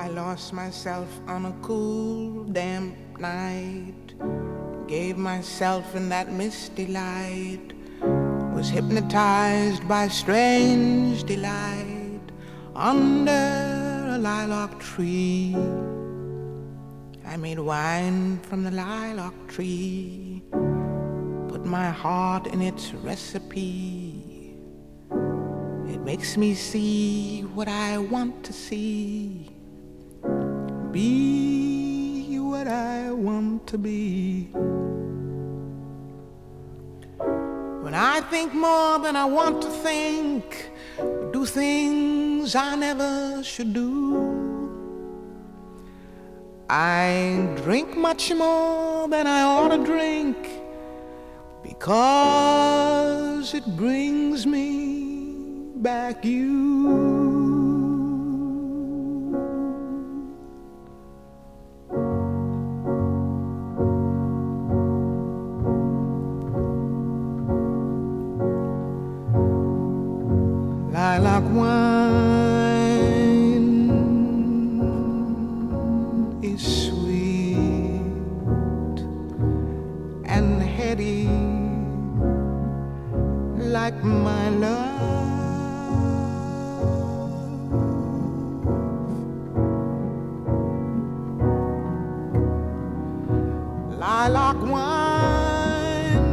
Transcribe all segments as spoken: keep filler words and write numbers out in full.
I lost myself on a cool, damp night, gave myself in that misty light, was hypnotized by strange delight under a lilac tree. I made wine from the lilac tree, put my heart in its recipe. It makes me see what I want to see, be what I want to be. When I think more than I want to think, do things I never should do, I drink much more than I ought to drink, because it brings me back you. Lilac wine is sweet and heady like my love. Lilac wine,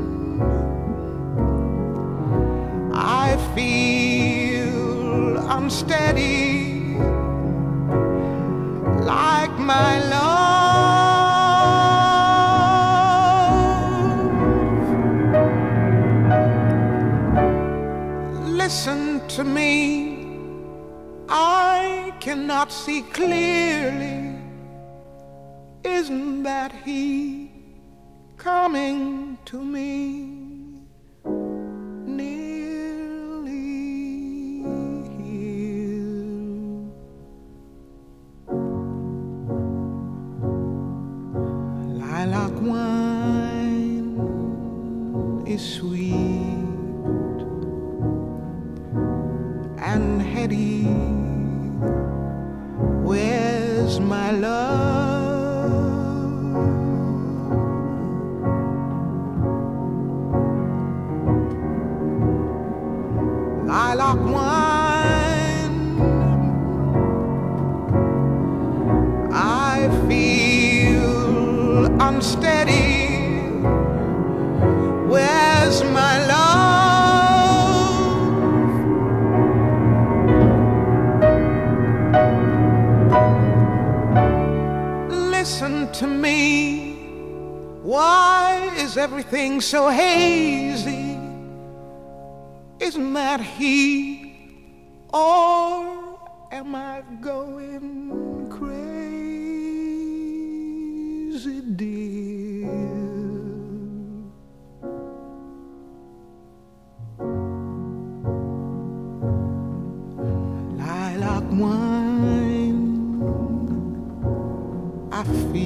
I feel unsteady like my love. Listen to me, I cannot see clearly. Isn't that he coming to me? Lilac wine is sweet and heady. Where's my love? Lilac wine, I feel unsteady. Where's my love? Listen to me, why is everything so hazy? Isn't that he, or am I going crazy, dear? Lilac wine, I feel